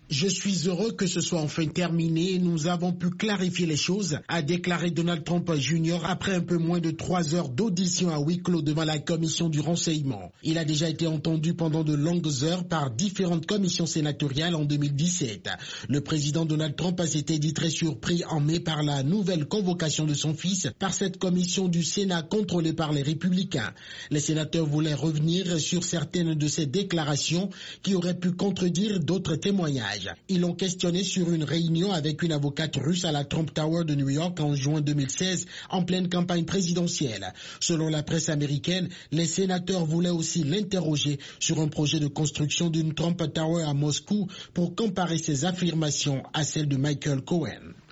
Je suis heureux que ce soit enfin terminé. Nous avons pu clarifier les choses, a déclaré Donald Trump Jr. après un peu moins de 3 heures d'audition à huis clos devant la commission du renseignement. Il a déjà été entendu pendant de longues heures par différentes commissions sénatoriales en 2017. Le président Donald Trump s'était dit très surpris en mai par la nouvelle convocation de son fils par cette commission du Sénat contrôlée par les républicains. Les sénateurs voulaient revenir sur certaines de ces déclarations qui auraient pu contredire d'autres témoignages. Ils l'ont questionné sur une réunion avec une avocate russe à la Trump Tower de New York en juin 2016, en pleine campagne présidentielle. Selon la presse américaine, les sénateurs voulaient aussi l'interroger sur un projet de construction d'une Trump Tower à Moscou pour comparer ses affirmations à celles de Michael Cohen.